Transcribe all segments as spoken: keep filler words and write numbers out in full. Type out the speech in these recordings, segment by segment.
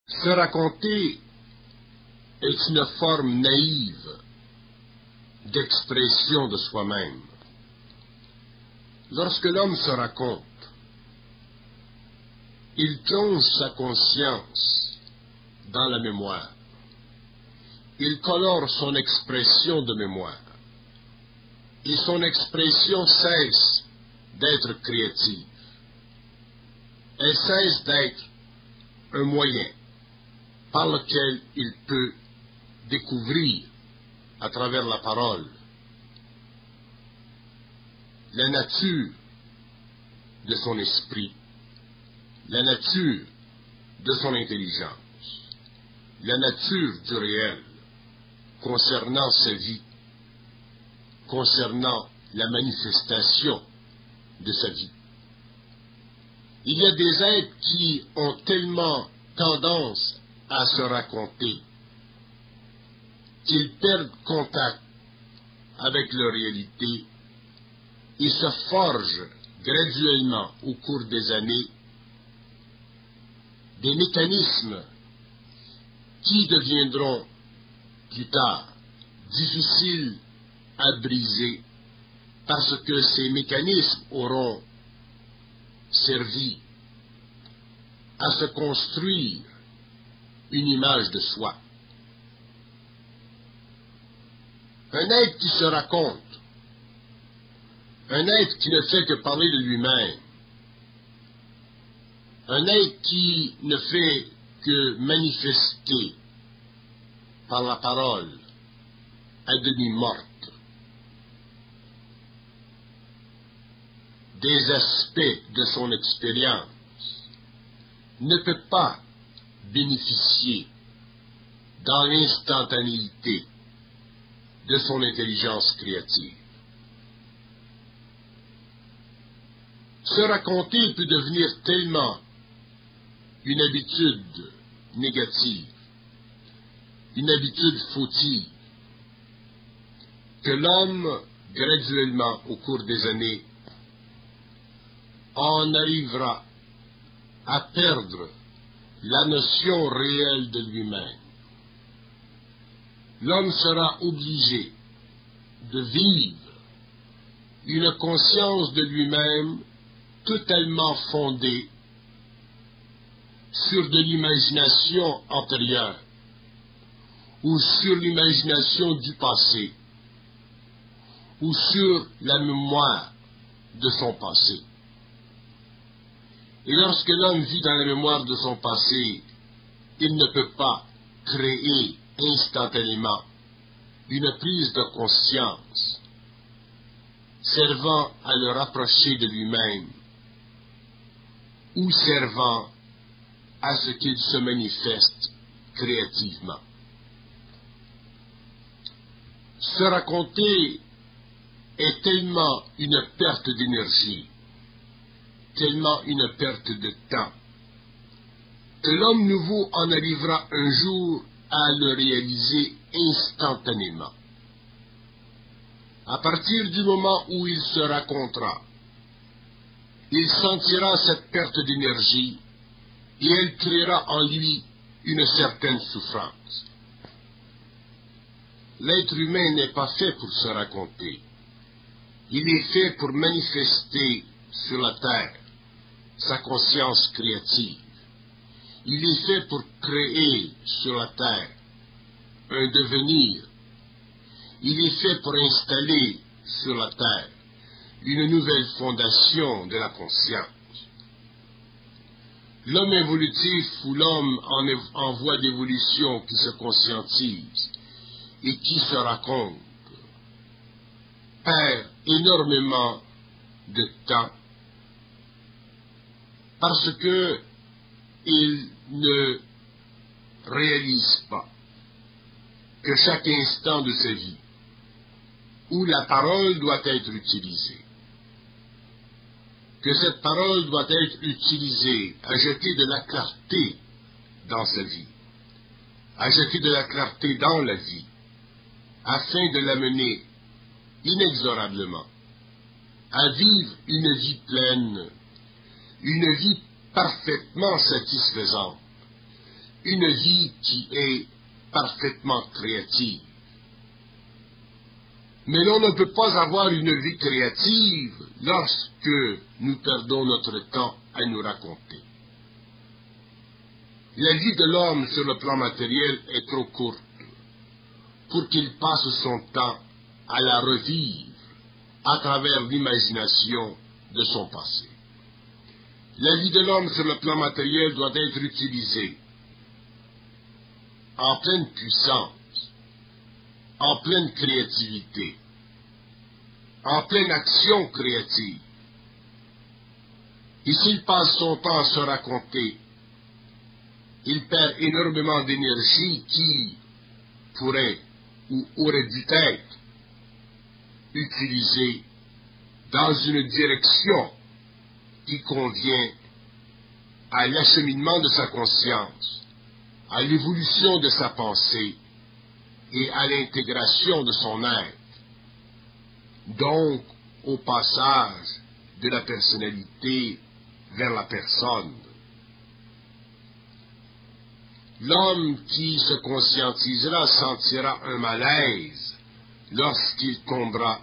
Se raconter est une forme naïve d'expression de soi-même. Lorsque l'homme se raconte, il plonge sa conscience dans la mémoire. Il colore son expression de mémoire. Et son expression cesse d'être créative. Elle cesse d'être un moyen par lequel il peut découvrir, à travers la parole, la nature de son esprit, la nature de son intelligence, la nature du réel concernant sa vie, concernant la manifestation de sa vie. Il y a des êtres qui ont tellement tendance à se raconter qu'ils perdent contact avec leur réalité et se forgent graduellement au cours des années des mécanismes qui deviendront plus tard difficiles à briser parce que ces mécanismes auront servi à se construire une image de soi. Un être qui se raconte, un être qui ne fait que parler de lui-même, un être qui ne fait que manifester par la parole à demi morte des aspects de son expérience, ne peut pas bénéficier dans l'instantanéité de son intelligence créative. Se raconter peut devenir tellement une habitude négative, une habitude fautive, que l'homme, graduellement, au cours des années, en arrivera à perdre la notion réelle de lui-même. L'homme sera obligé de vivre une conscience de lui-même totalement fondée sur de l'imagination antérieure ou sur l'imagination du passé ou sur la mémoire de son passé. Et lorsque l'homme vit dans la mémoire de son passé, il ne peut pas créer instantanément une prise de conscience servant à le rapprocher de lui-même ou servant à ce qu'il se manifeste créativement. Se raconter est tellement une perte d'énergie, tellement une perte de temps, que l'homme nouveau en arrivera un jour à le réaliser instantanément. À partir du moment où il se racontera, il sentira cette perte d'énergie et elle créera en lui une certaine souffrance. L'être humain n'est pas fait pour se raconter. Il est fait pour manifester sur la terre sa conscience créative. Il est fait pour créer sur la terre un devenir. Il est fait pour installer sur la terre une nouvelle fondation de la conscience. L'homme évolutif ou l'homme en, en voie d'évolution qui se conscientise et qui se raconte perd énormément de temps parce que il ne réalise pas que chaque instant de sa vie où la parole doit être utilisée, que cette parole doit être utilisée à jeter de la clarté dans sa vie, à jeter de la clarté dans la vie, afin de l'amener inexorablement à vivre une vie pleine, une vie parfaitement satisfaisante, une vie qui est parfaitement créative. Mais l'on ne peut pas avoir une vie créative lorsque nous perdons notre temps à nous raconter. La vie de l'homme sur le plan matériel est trop courte pour qu'il passe son temps à la revivre à travers l'imagination de son passé. La vie de l'homme sur le plan matériel doit être utilisée en pleine puissance, en pleine créativité, en pleine action créative. Et s'il passe son temps à se raconter, il perd énormément d'énergie qui pourrait ou aurait dû être utilisée dans une direction qui convient à l'acheminement de sa conscience, à l'évolution de sa pensée et à l'intégration de son être, donc au passage de la personnalité vers la personne. L'homme qui se conscientisera sentira un malaise lorsqu'il tombera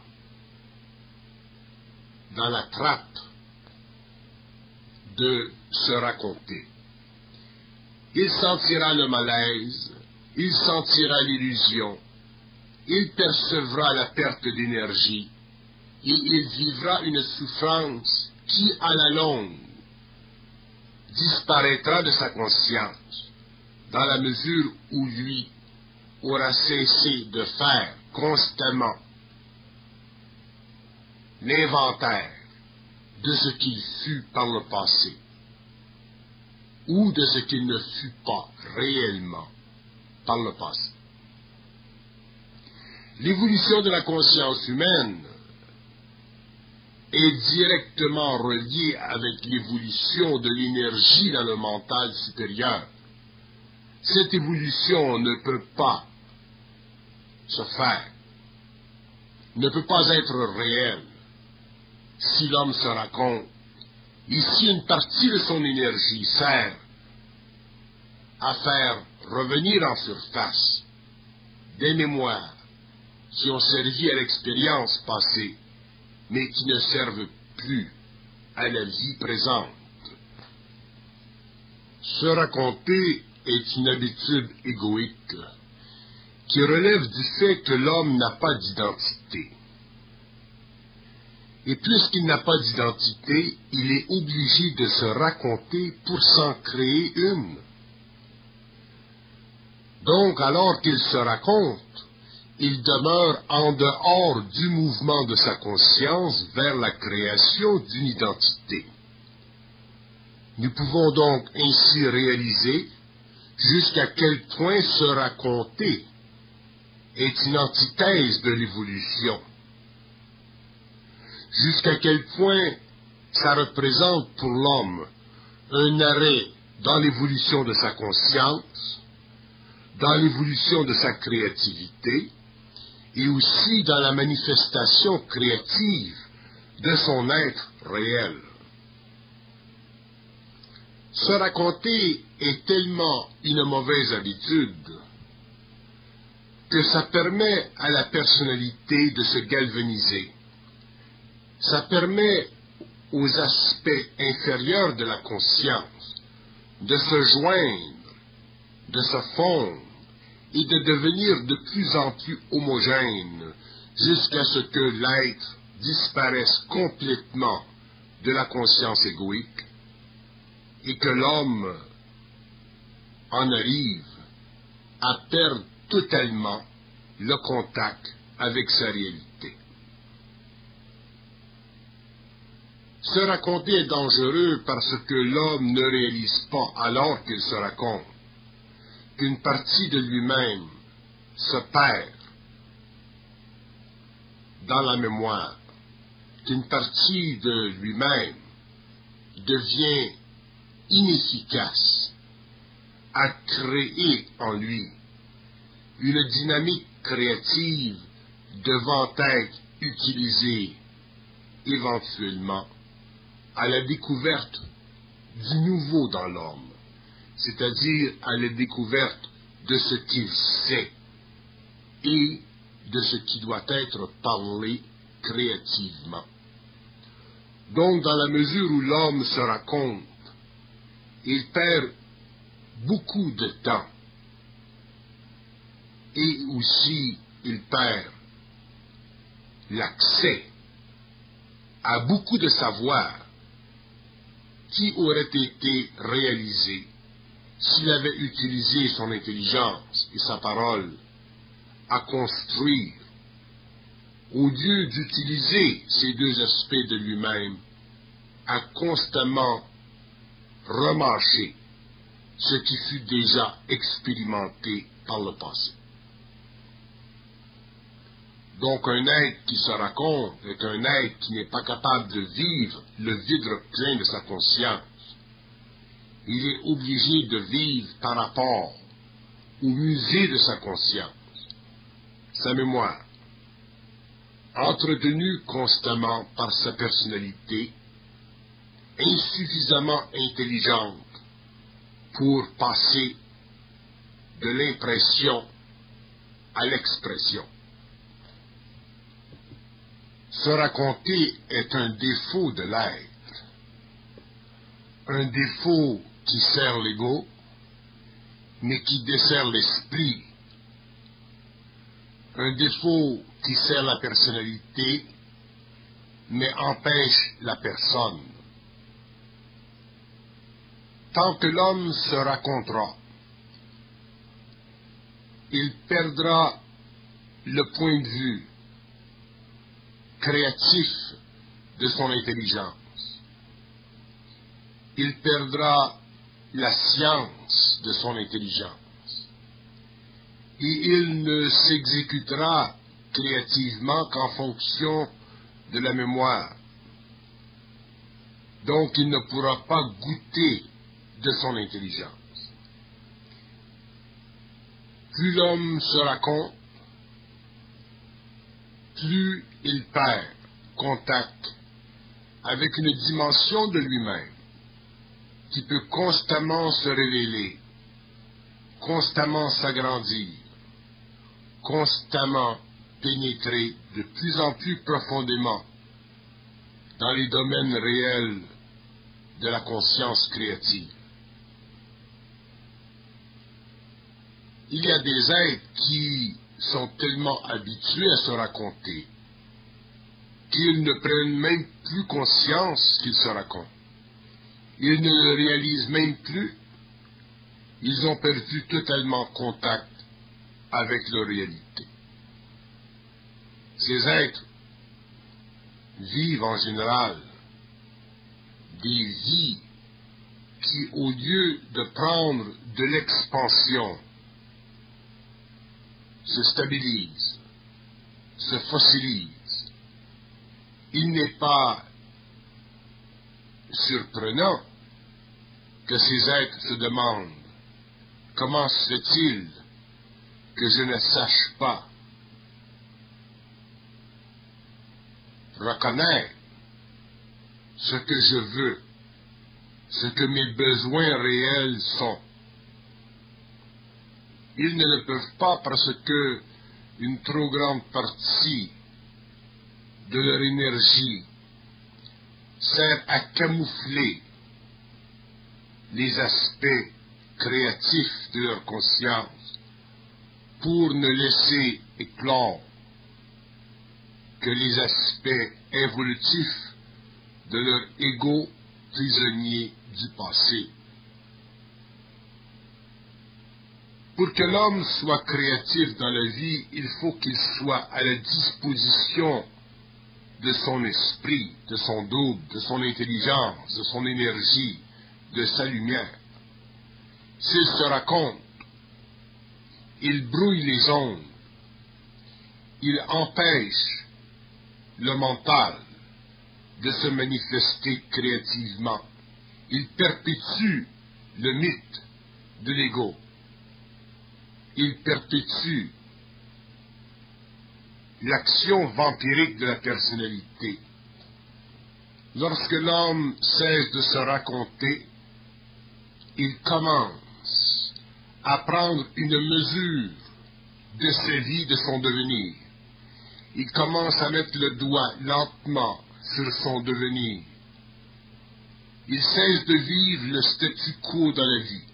dans la trappe de se raconter. Il sentira le malaise, il sentira l'illusion, il percevra la perte d'énergie et il vivra une souffrance qui, à la longue, disparaîtra de sa conscience, dans la mesure où lui aura cessé de faire constamment l'inventaire de ce qu'il fut par le passé, ou de ce qu'il ne fut pas réellement par le passé. L'évolution de la conscience humaine est directement reliée avec l'évolution de l'énergie dans le mental supérieur. Cette évolution ne peut pas se faire, ne peut pas être réelle si l'homme se raconte, et si une partie de son énergie sert à faire revenir en surface des mémoires qui ont servi à l'expérience passée, mais qui ne servent plus à la vie présente. Se raconter est une habitude égoïque qui relève du fait que l'homme n'a pas d'identité. Et puisqu'il n'a pas d'identité, il est obligé de se raconter pour s'en créer une. Donc, alors qu'il se raconte, il demeure en dehors du mouvement de sa conscience vers la création d'une identité. Nous pouvons donc ainsi réaliser jusqu'à quel point se raconter est une antithèse de l'évolution, jusqu'à quel point ça représente pour l'homme un arrêt dans l'évolution de sa conscience, dans l'évolution de sa créativité, et aussi dans la manifestation créative de son être réel. Se raconter est tellement une mauvaise habitude que ça permet à la personnalité de se galvaniser. Ça permet aux aspects inférieurs de la conscience de se joindre, de se fondre et de devenir de plus en plus homogène jusqu'à ce que l'être disparaisse complètement de la conscience égoïque et que l'homme en arrive à perdre totalement le contact avec sa réalité. Se raconter est dangereux parce que l'homme ne réalise pas, alors qu'il se raconte, qu'une partie de lui-même se perd dans la mémoire, qu'une partie de lui-même devient inefficace à créer en lui une dynamique créative devant être utilisée éventuellement à la découverte du nouveau dans l'homme, c'est-à-dire à la découverte de ce qu'il sait et de ce qui doit être parlé créativement. Donc, dans la mesure où l'homme se raconte, il perd beaucoup de temps et aussi il perd l'accès à beaucoup de savoir qui aurait été réalisé s'il avait utilisé son intelligence et sa parole à construire, au lieu d'utiliser ces deux aspects de lui-même, à constamment remâcher ce qui fut déjà expérimenté par le passé. Donc un être qui se raconte est un être qui n'est pas capable de vivre le vide plein de sa conscience. Il est obligé de vivre par rapport au musée de sa conscience, sa mémoire, entretenue constamment par sa personnalité, insuffisamment intelligente pour passer de l'impression à l'expression. Se raconter est un défaut de l'être, un défaut qui sert l'ego, mais qui dessert l'esprit, un défaut qui sert la personnalité, mais empêche la personne. Tant que l'homme se racontera, il perdra le point de vue créatif de son intelligence. Il perdra la science de son intelligence. Et il ne s'exécutera créativement qu'en fonction de la mémoire. Donc il ne pourra pas goûter de son intelligence. Plus l'homme se raconte, plus il perd contact avec une dimension de lui-même qui peut constamment se révéler, constamment s'agrandir, constamment pénétrer de plus en plus profondément dans les domaines réels de la conscience créative. Il y a des êtres qui sont tellement habitués à se raconter qu'ils ne prennent même plus conscience qu'ils se racontent. Ils ne le réalisent même plus. Ils ont perdu totalement contact avec leur réalité. Ces êtres vivent en général des vies qui, au lieu de prendre de l'expansion, se stabilisent, se fossilisent. Il n'est pas surprenant que ces êtres se demandent comment se fait-il que je ne sache pas reconnaître ce que je veux, ce que mes besoins réels sont. Ils ne le peuvent pas parce que une trop grande partie de leur énergie sert à camoufler les aspects créatifs de leur conscience pour ne laisser éclore que les aspects évolutifs de leur ego prisonnier du passé. Pour que l'homme soit créatif dans la vie, il faut qu'il soit à la disposition de son esprit, de son double, de son intelligence, de son énergie, de sa lumière. S'il se raconte, il brouille les ondes, il empêche le mental de se manifester créativement, il perpétue le mythe de l'ego, il perpétue l'action vampirique de la personnalité. Lorsque l'homme cesse de se raconter, il commence à prendre une mesure de sa vie, de son devenir. Il commence à mettre le doigt lentement sur son devenir. Il cesse de vivre le statu quo dans la vie.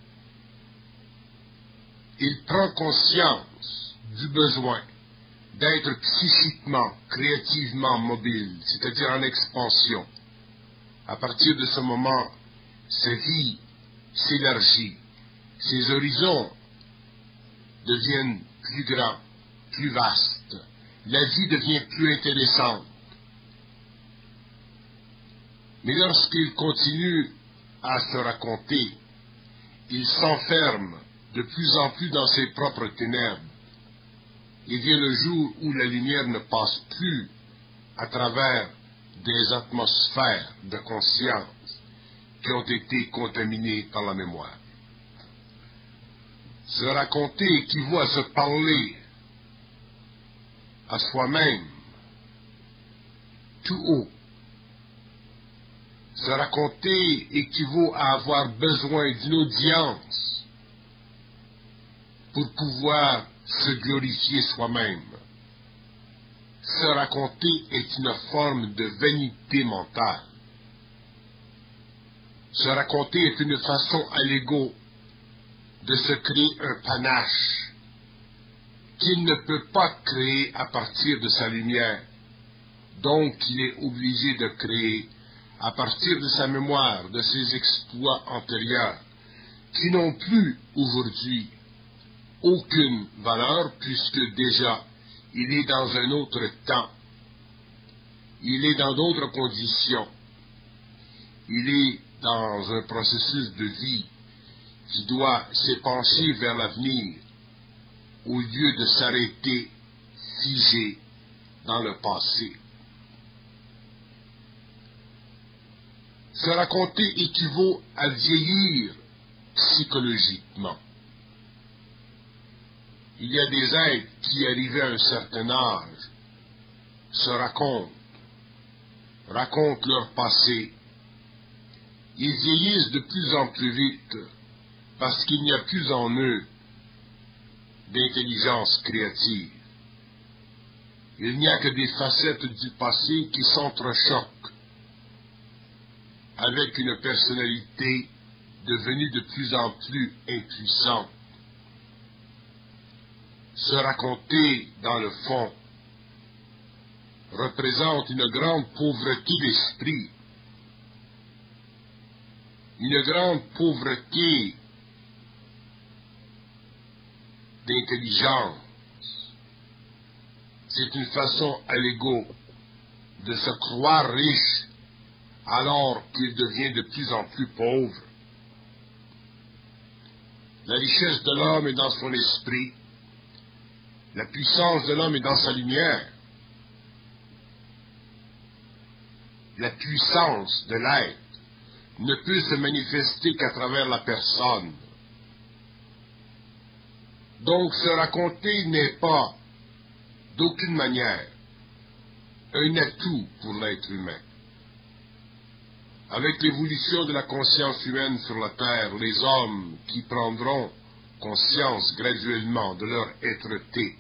Il prend conscience du besoin d'être psychiquement, créativement mobile, c'est-à-dire en expansion. À partir de ce moment, sa vie s'élargit, ses horizons deviennent plus grands, plus vastes, la vie devient plus intéressante. Mais lorsqu'il continue à se raconter, il s'enferme de plus en plus dans ses propres ténèbres. Il vient le jour où la lumière ne passe plus à travers des atmosphères de conscience qui ont été contaminées par la mémoire. Se raconter équivaut à se parler à soi-même tout haut. Se raconter équivaut à avoir besoin d'une audience pour pouvoir se glorifier soi-même. Se raconter est une forme de vanité mentale. Se raconter est une façon à l'ego de se créer un panache qu'il ne peut pas créer à partir de sa lumière. Donc il est obligé de créer à partir de sa mémoire, de ses exploits antérieurs, qui n'ont plus aujourd'hui aucune valeur, puisque déjà il est dans un autre temps, il est dans d'autres conditions, il est dans un processus de vie qui doit s'épancher vers l'avenir, au lieu de s'arrêter figé dans le passé. Se raconter équivaut à vieillir psychologiquement. Il y a des êtres qui, arrivés à un certain âge, se racontent, racontent leur passé. Ils vieillissent de plus en plus vite parce qu'il n'y a plus en eux d'intelligence créative. Il n'y a que des facettes du passé qui s'entrechoquent avec une personnalité devenue de plus en plus impuissante. Se raconter, dans le fond, représente une grande pauvreté d'esprit, une grande pauvreté d'intelligence. C'est une façon à l'ego de se croire riche alors qu'il devient de plus en plus pauvre. La richesse de l'homme est dans son esprit. La puissance de l'homme est dans sa lumière. La puissance de l'être ne peut se manifester qu'à travers la personne. Donc se raconter n'est pas, d'aucune manière, un atout pour l'être humain. Avec l'évolution de la conscience humaine sur la Terre, les hommes qui prendront conscience graduellement de leur êtreté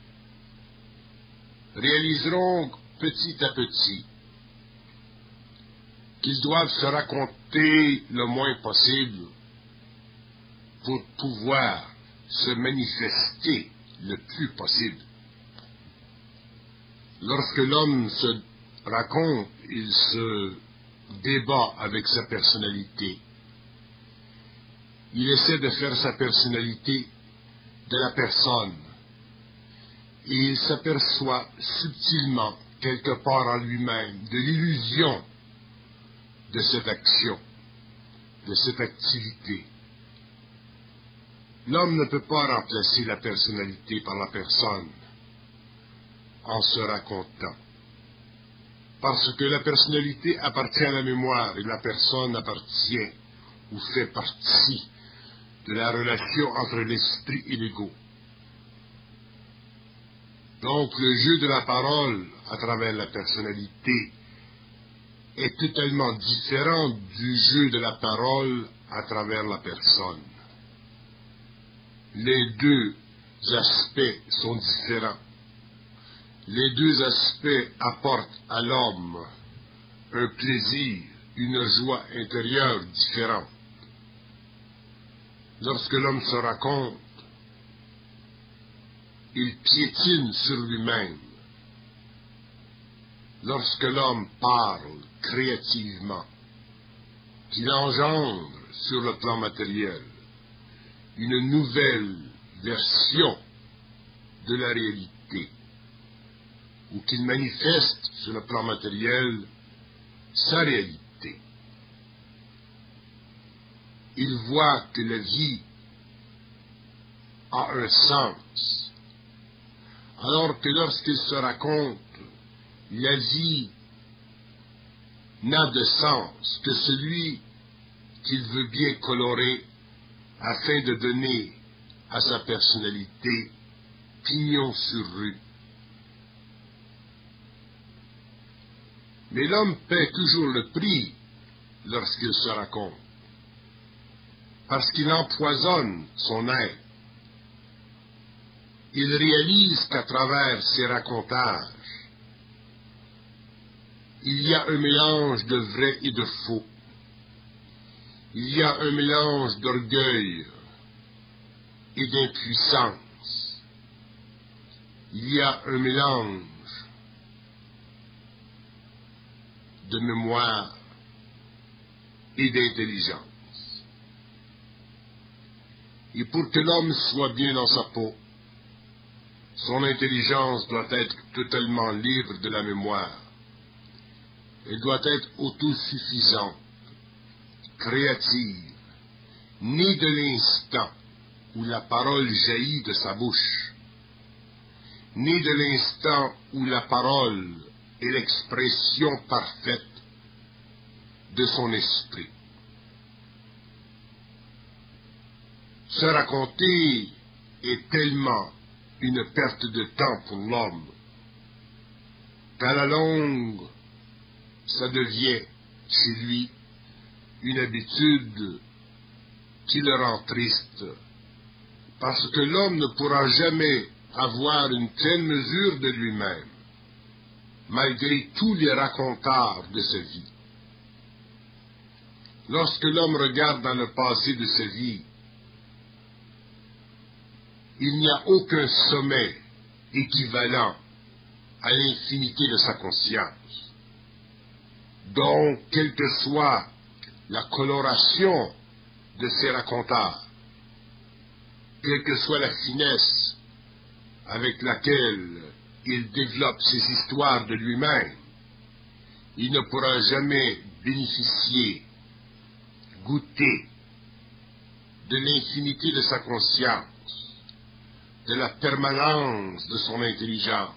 réaliseront petit à petit qu'ils doivent se raconter le moins possible pour pouvoir se manifester le plus possible. Lorsque l'homme se raconte, il se débat avec sa personnalité. Il essaie de faire sa personnalité de la personne. Et il s'aperçoit subtilement, quelque part en lui-même, de l'illusion de cette action, de cette activité. L'homme ne peut pas remplacer la personnalité par la personne en se racontant. Parce que la personnalité appartient à la mémoire et la personne appartient ou fait partie de la relation entre l'esprit et l'ego. Donc le jeu de la parole à travers la personnalité est totalement différent du jeu de la parole à travers la personne. les deux aspects sont différents. Les deux aspects apportent à l'homme un plaisir, une joie intérieure différente. Lorsque l'homme se raconte, il piétine sur lui-même. Lorsque l'homme parle créativement, qu'il engendre sur le plan matériel une nouvelle version de la réalité, ou qu'il manifeste sur le plan matériel sa réalité. Il voit que la vie a un sens, alors que lorsqu'il se raconte, la vie n'a de sens que celui qu'il veut bien colorer afin de donner à sa personnalité pignon sur rue. Mais l'homme paie toujours le prix lorsqu'il se raconte, parce qu'il empoisonne son être. Il réalise qu'à travers ses racontages, il y a un mélange de vrai et de faux. Il y a un mélange d'orgueil et d'impuissance. Il y a un mélange de mémoire et d'intelligence. Et pour que l'homme soit bien dans sa peau, son intelligence doit être totalement libre de la mémoire. Elle doit être autosuffisante, créative, née de l'instant où la parole jaillit de sa bouche, née de l'instant où la parole est l'expression parfaite de son esprit. Se raconter est tellement une perte de temps pour l'homme qu'à la longue, ça devient chez lui une habitude qui le rend triste, parce que l'homme ne pourra jamais avoir une telle mesure de lui-même, malgré tous les racontars de sa vie. Lorsque l'homme regarde dans le passé de sa vie, il n'y a aucun sommet équivalent à l'infinité de sa conscience. Donc, quelle que soit la coloration de ses racontars, quelle que soit la finesse avec laquelle il développe ses histoires de lui-même, il ne pourra jamais bénéficier, goûter de l'infinité de sa conscience, de la permanence de son intelligence.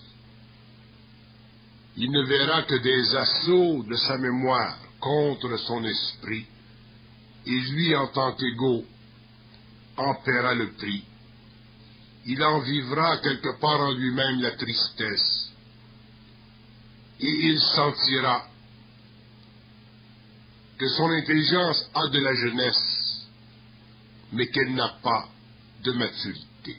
Il ne verra que des assauts de sa mémoire contre son esprit, et lui, en tant qu'égo, en paiera le prix. Il en vivra quelque part en lui-même la tristesse, et il sentira que son intelligence a de la jeunesse, mais qu'elle n'a pas de maturité,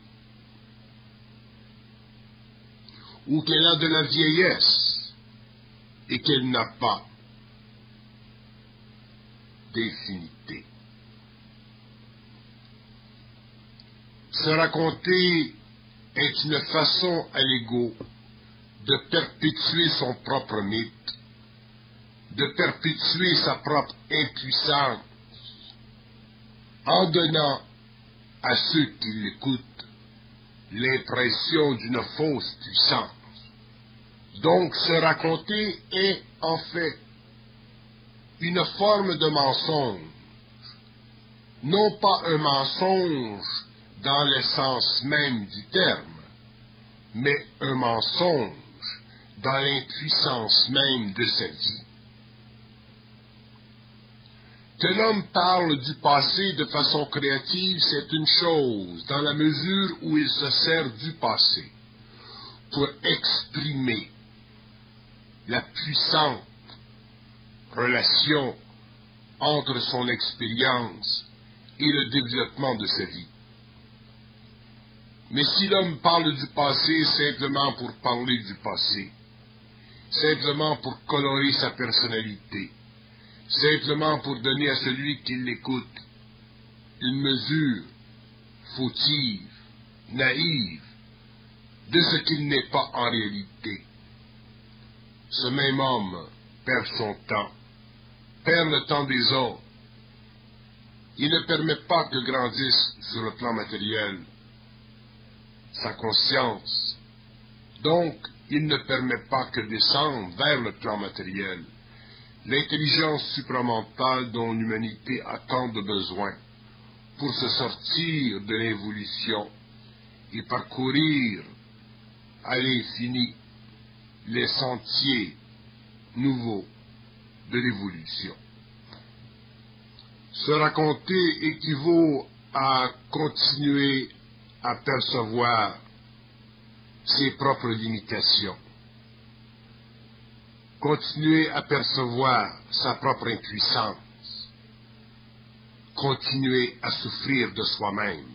ou qu'elle a de la vieillesse, et qu'elle n'a pas d'infinité. Se raconter est une façon à l'ego de perpétuer son propre mythe, de perpétuer sa propre impuissance, en donnant à ceux qui l'écoutent l'impression d'une fausse puissance. Donc, se raconter est, en fait, une forme de mensonge, non pas un mensonge dans l'essence même du terme, mais un mensonge dans l'impuissance même de sa vie. Que l'homme parle du passé de façon créative, c'est une chose, dans la mesure où il se sert du passé pour exprimer la puissante relation entre son expérience et le développement de sa vie. Mais si l'homme parle du passé simplement pour parler du passé, simplement pour colorer sa personnalité, simplement pour donner à celui qui l'écoute une mesure fautive, naïve, de ce qu'il n'est pas en réalité, ce même homme perd son temps, perd le temps des autres. Il ne permet pas que grandisse sur le plan matériel sa conscience. Donc, il ne permet pas que descende vers le plan matériel l'intelligence supramentale dont l'humanité a tant de besoin pour se sortir de l'évolution et parcourir à l'infini les sentiers nouveaux de l'évolution. Se raconter équivaut à continuer à percevoir ses propres limitations, continuer à percevoir sa propre impuissance, continuer à souffrir de soi-même.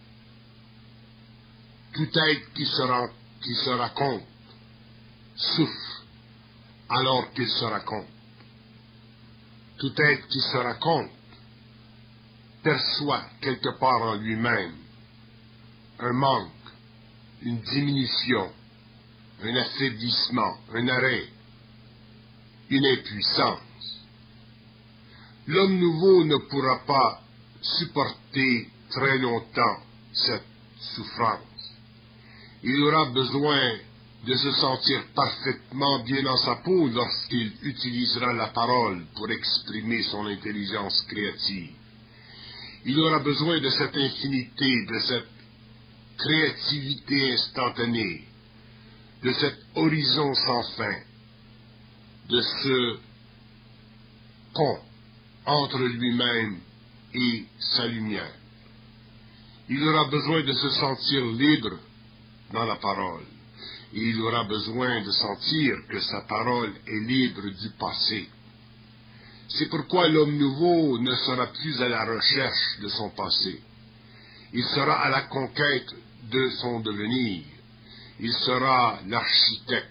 Tout être qui se, rend, qui se raconte souffre alors qu'il se raconte. Tout être qui se raconte perçoit quelque part en lui-même un manque, une diminution, un affaiblissement, un arrêt, une impuissance. L'homme nouveau ne pourra pas supporter très longtemps cette souffrance. Il aura besoin de se sentir parfaitement bien dans sa peau lorsqu'il utilisera la parole pour exprimer son intelligence créative. Il aura besoin de cette infinité, de cette créativité instantanée, de cet horizon sans fin, de ce pont entre lui-même et sa lumière. Il aura besoin de se sentir libre dans la parole, et il aura besoin de sentir que sa parole est libre du passé. C'est pourquoi l'homme nouveau ne sera plus à la recherche de son passé. Il sera à la conquête de son devenir. Il sera l'architecte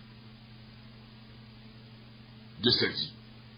de sa vie.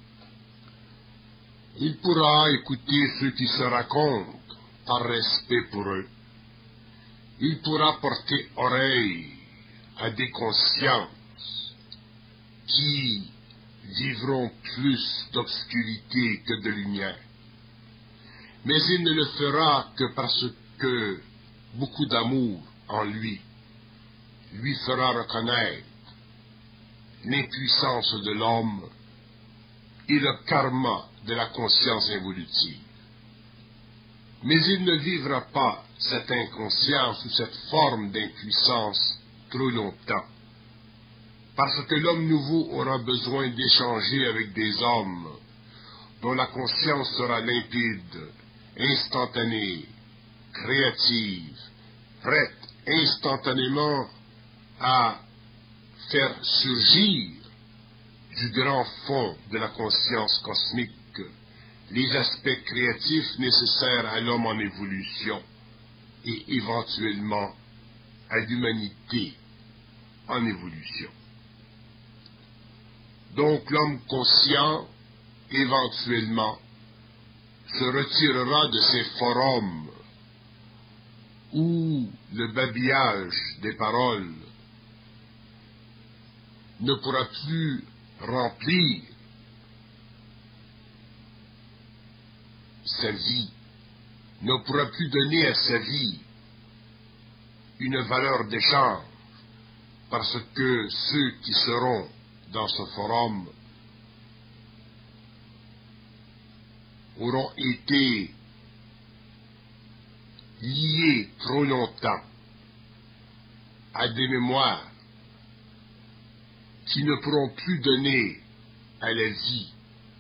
Il pourra écouter ceux qui se racontent par respect pour eux. Il pourra porter oreille à des consciences qui vivront plus d'obscurité que de lumière. Mais il ne le fera que parce que beaucoup d'amour en lui lui fera reconnaître l'impuissance de l'homme et le karma de la conscience évolutive. Mais il ne vivra pas cette inconscience ou cette forme d'impuissance trop longtemps, parce que l'homme nouveau aura besoin d'échanger avec des hommes dont la conscience sera limpide, instantanée, créative, prête instantanément à faire surgir du grand fond de la conscience cosmique les aspects créatifs nécessaires à l'homme en évolution et éventuellement à l'humanité en évolution. Donc l'homme conscient, éventuellement, se retirera de ces forums où le babillage des paroles ne pourra plus remplir sa vie, ne pourra plus donner à sa vie une valeur d'échange, parce que ceux qui seront dans ce forum auront été liés trop longtemps à des mémoires qui ne pourront plus donner à la vie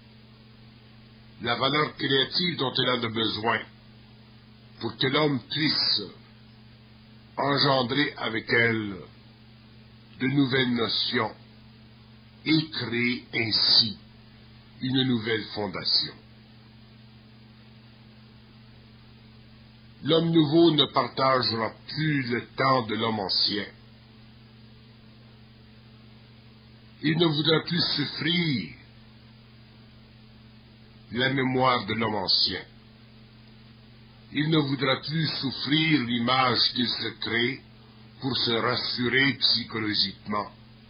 la valeur créative dont elle a de besoin pour que l'homme puisse engendrer avec elle de nouvelles notions et créer ainsi une nouvelle fondation. L'homme nouveau ne partagera plus le temps de l'homme ancien. Il ne voudra plus souffrir la mémoire de l'homme ancien. Il ne voudra plus souffrir l'image qu'il se crée pour se rassurer psychologiquement.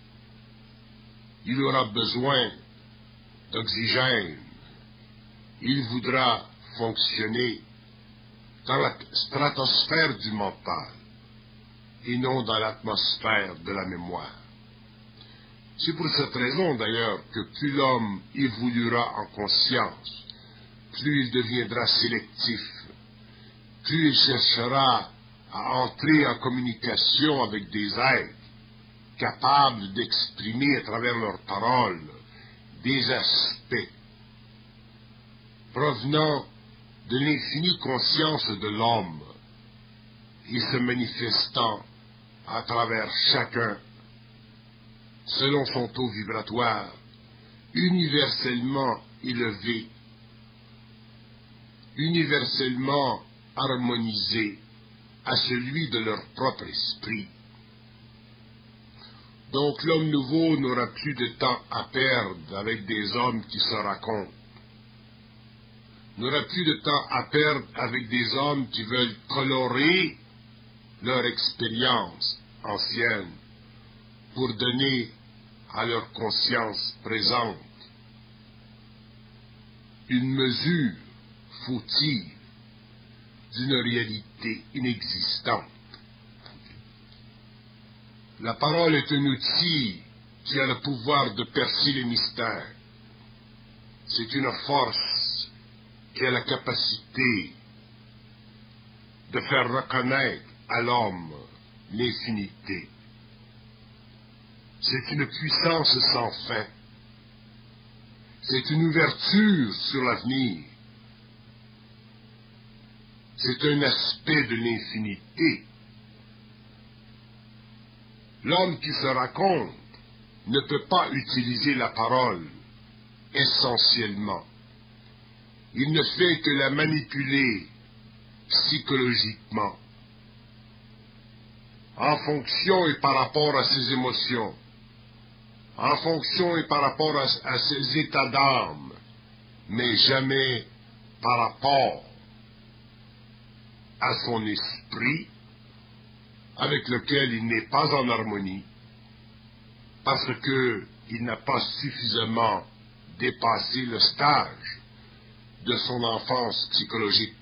Il aura besoin d'oxygène. Il voudra fonctionner dans la stratosphère du mental et non dans l'atmosphère de la mémoire. C'est pour cette raison d'ailleurs que plus l'homme évoluera en conscience, plus il deviendra sélectif, plus il cherchera à entrer en communication avec des êtres capables d'exprimer à travers leurs paroles des aspects provenant de l'infinie conscience de l'homme et se manifestant à travers chacun selon son taux vibratoire universellement élevé, universellement harmonisé à celui de leur propre esprit. Donc l'homme nouveau n'aura plus de temps à perdre avec des hommes qui se racontent, n'aura plus de temps à perdre avec des hommes qui veulent colorer leur expérience ancienne pour donner à leur conscience présente une mesure fautive d'une réalité inexistante. La parole est un outil qui a le pouvoir de percer les mystères. C'est une force qui a la capacité de faire reconnaître à l'homme l'infinité. C'est une puissance sans fin. C'est une ouverture sur l'avenir. C'est un aspect de l'infinité. L'homme qui se raconte ne peut pas utiliser la parole essentiellement. Il ne fait que la manipuler psychologiquement, en fonction et par rapport à ses émotions, en fonction et par rapport à, à ses états d'âme, mais jamais par rapport à son esprit, avec lequel il n'est pas en harmonie, parce qu'il n'a pas suffisamment dépassé le stage de son enfance psychologique.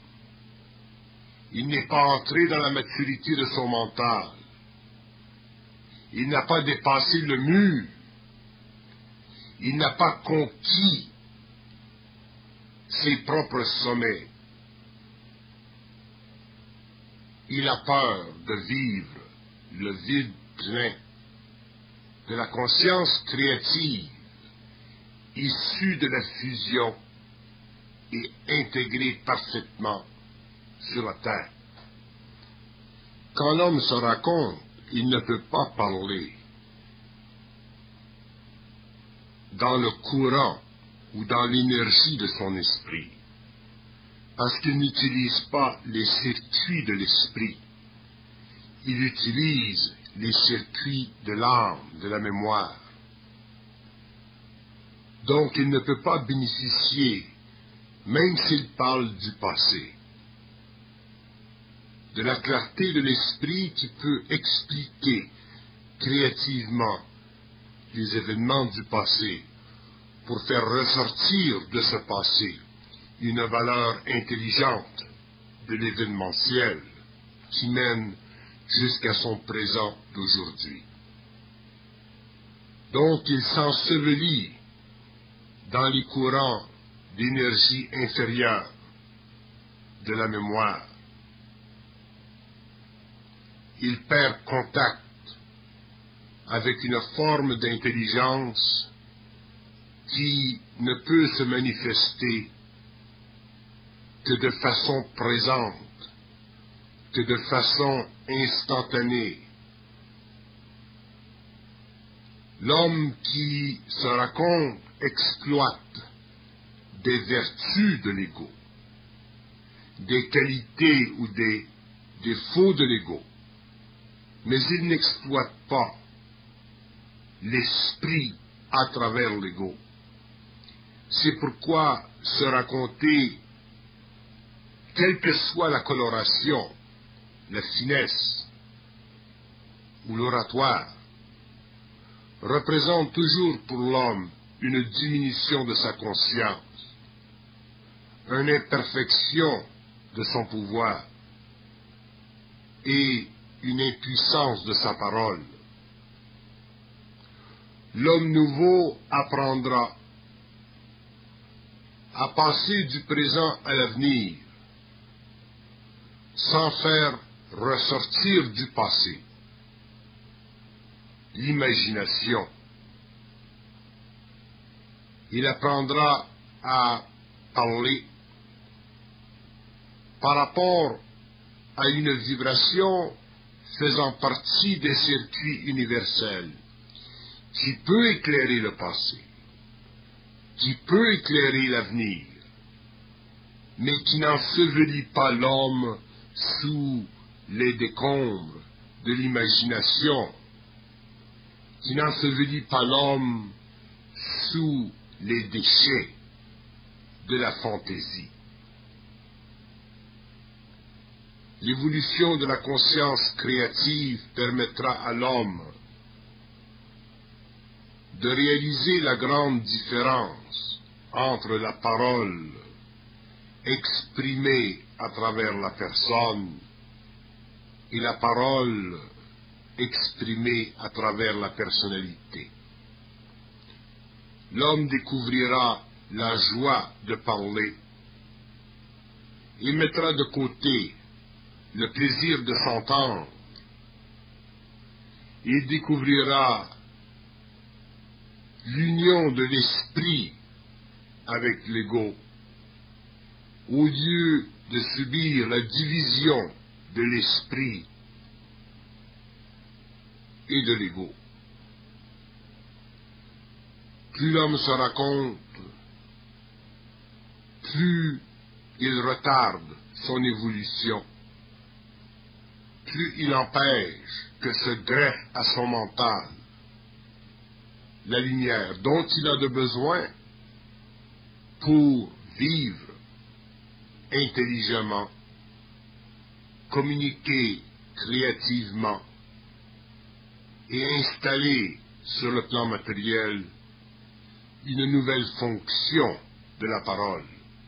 Il n'est pas entré dans la maturité de son mental. Il n'a pas dépassé le mur. Il n'a pas conquis ses propres sommets. Il a peur de vivre le vide plein de la conscience créative issue de la fusion et intégrée parfaitement sur la terre. Quand l'homme se raconte, il ne peut pas parler dans le courant ou dans l'énergie de son esprit, parce qu'il n'utilise pas les circuits de l'esprit. Il utilise les circuits de l'âme, de la mémoire. Donc il ne peut pas bénéficier, même s'il parle du passé, de la clarté de l'esprit qui peut expliquer créativement les événements du passé pour faire ressortir de ce passé une valeur intelligente de l'événementiel qui mène jusqu'à son présent d'aujourd'hui. Donc il s'ensevelit dans les courants d'énergie inférieure de la mémoire. Il perd contact avec une forme d'intelligence qui ne peut se manifester que de façon présente, que de façon instantanée. L'homme qui se raconte exploite des vertus de l'ego, des qualités ou des défauts de l'ego, mais il n'exploite pas l'esprit à travers l'ego. C'est pourquoi se raconter, quelle que soit la coloration, la finesse ou l'oratoire, représente toujours pour l'homme une diminution de sa conscience, une imperfection de son pouvoir et une impuissance de sa parole. L'homme nouveau apprendra à passer du présent à l'avenir sans faire ressortir du passé l'imagination. Il apprendra à parler par rapport à une vibration faisant partie des circuits universels qui peut éclairer le passé, qui peut éclairer l'avenir, mais qui n'ensevelit pas l'homme sous les décombres de l'imagination, qui n'ensevelit pas l'homme sous les déchets de la fantaisie. L'évolution de la conscience créative permettra à l'homme de réaliser la grande différence entre la parole exprimée à travers la personne et la parole exprimée à travers la personnalité. L'homme découvrira la joie de parler. Il mettra de côté le plaisir de s'entendre. Il découvrira l'union de l'esprit avec l'ego, au lieu de subir la division de l'esprit et de l'ego. Plus l'homme se raconte, plus il retarde son évolution, plus il empêche que se greffe à son mental la lumière dont il a de besoin pour vivre intelligemment, communiquer créativement et installer sur le plan matériel une nouvelle fonction de la parole.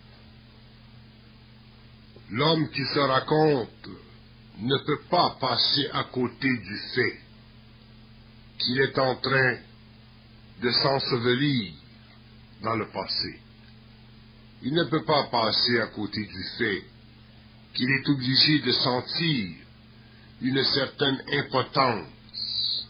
L'homme qui se raconte ne peut pas passer à côté du fait qu'il est en train de s'ensevelir dans le passé. Il ne peut pas passer à côté du fait qu'il est obligé de sentir une certaine impotence.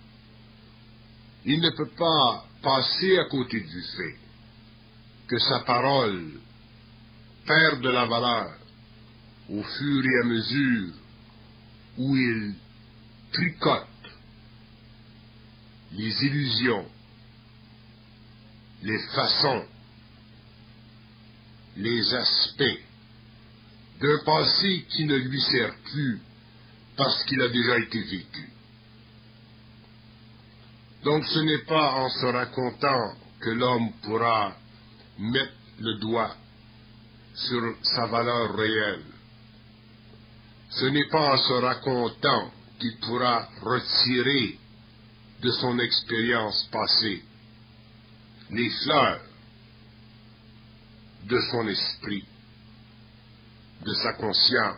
Il ne peut pas passer à côté du fait que sa parole perd de la valeur au fur et à mesure où il tricote les illusions, les façons, les aspects d'un passé qui ne lui sert plus parce qu'il a déjà été vécu. Donc ce n'est pas en se racontant que l'homme pourra mettre le doigt sur sa valeur réelle. Ce n'est pas en se racontant qu'il pourra retirer de son expérience passée les fleurs de son esprit, de sa conscience.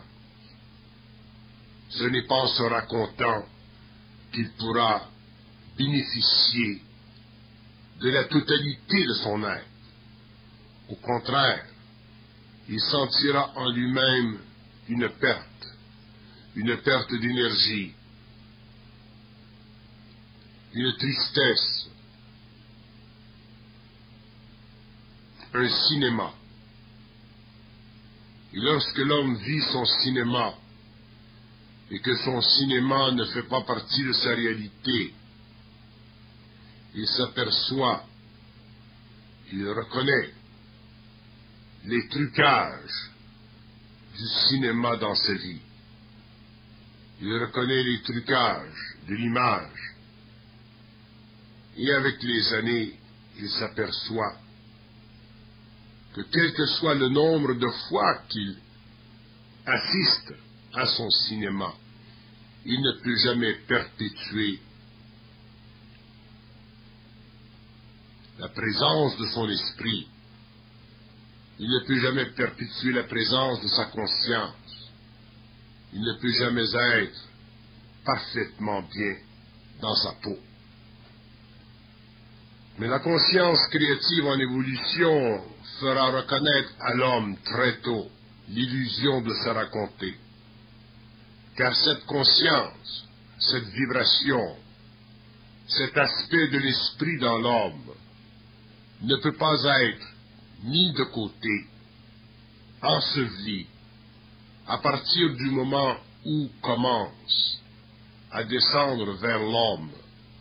Ce n'est pas en se racontant qu'il pourra bénéficier de la totalité de son être. Au contraire, il sentira en lui-même une perte, une perte d'énergie, une tristesse, un cinéma. Et lorsque l'homme vit son cinéma, et que son cinéma ne fait pas partie de sa réalité, il s'aperçoit, il reconnaît les trucages du cinéma dans sa vie. Il reconnaît les trucages de l'image. Et avec les années, il s'aperçoit que quel que soit le nombre de fois qu'il assiste à son cinéma, il ne peut jamais perpétuer la présence de son esprit. Il ne peut jamais perpétuer la présence de sa conscience. Il ne peut jamais être parfaitement bien dans sa peau. Mais la conscience créative en évolution fera reconnaître à l'homme très tôt l'illusion de se raconter. Car cette conscience, cette vibration, cet aspect de l'esprit dans l'homme ne peut pas être mis de côté, enseveli, à partir du moment où commence à descendre vers l'homme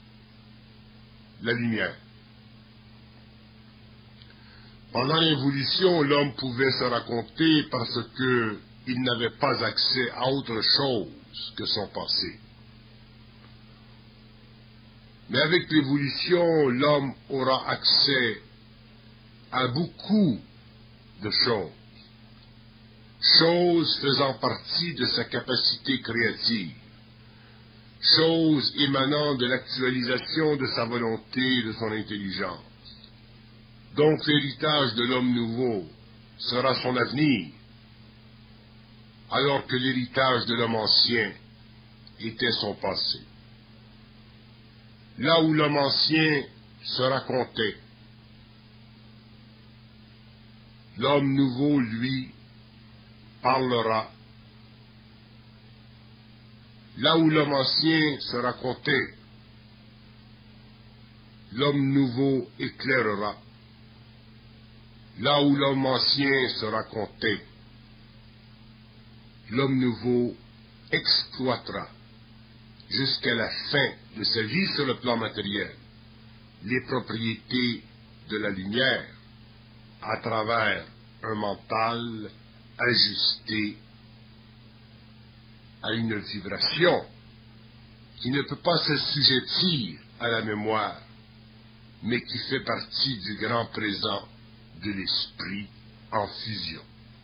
la lumière. Pendant l'évolution, l'homme pouvait se raconter parce qu'il n'avait pas accès à autre chose que son passé. Mais avec l'évolution, l'homme aura accès à beaucoup de choses, choses faisant partie de sa capacité créative, choses émanant de l'actualisation de sa volonté et de son intelligence. Donc l'héritage de l'homme nouveau sera son avenir, alors que l'héritage de l'homme ancien était son passé. Là où l'homme ancien se racontait, l'homme nouveau, lui, parlera. Là où l'homme ancien se racontait, l'homme nouveau éclairera. Là où l'homme ancien se racontait, l'homme nouveau exploitera jusqu'à la fin de sa vie sur le plan matériel les propriétés de la lumière à travers un mental ajusté à une vibration qui ne peut pas s'assujettir à la mémoire, mais qui fait partie du grand présent de l'esprit en fusion.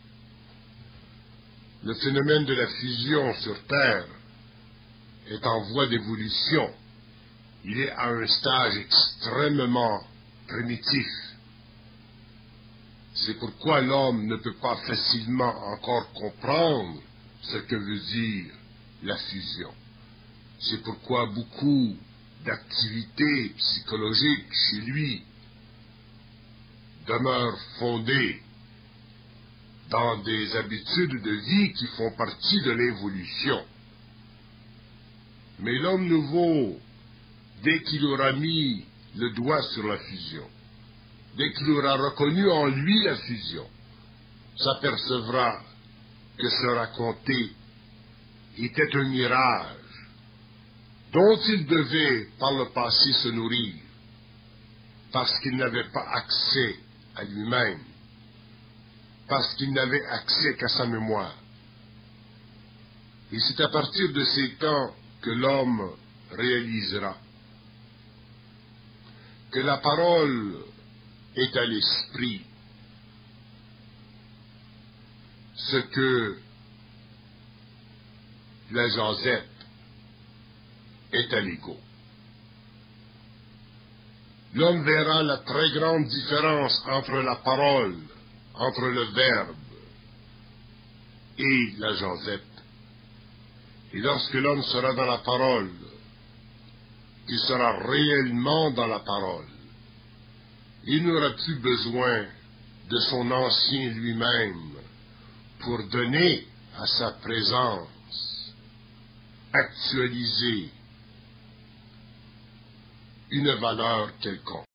Le phénomène de la fusion sur Terre est en voie d'évolution. Il est à un stage extrêmement primitif. C'est pourquoi l'homme ne peut pas facilement encore comprendre ce que veut dire la fusion. C'est pourquoi beaucoup d'activités psychologiques chez lui demeurent fondées dans des habitudes de vie qui font partie de l'évolution. Mais l'homme nouveau, dès qu'il aura mis le doigt sur la fusion, dès qu'il aura reconnu en lui la fusion, s'apercevra que se raconter était un mirage dont il devait par le passé se nourrir, parce qu'il n'avait pas accès à lui-même, parce qu'il n'avait accès qu'à sa mémoire. Et c'est à partir de ces temps que l'homme réalisera que la parole est à l'esprit ce que la jasette est à l'ego. L'homme verra la très grande différence entre la parole, entre le verbe et la jasette. Et lorsque l'homme sera dans la parole, il sera réellement dans la parole. Il n'aura plus besoin de son ancien lui-même pour donner à sa présence actualisée une valeur quelconque.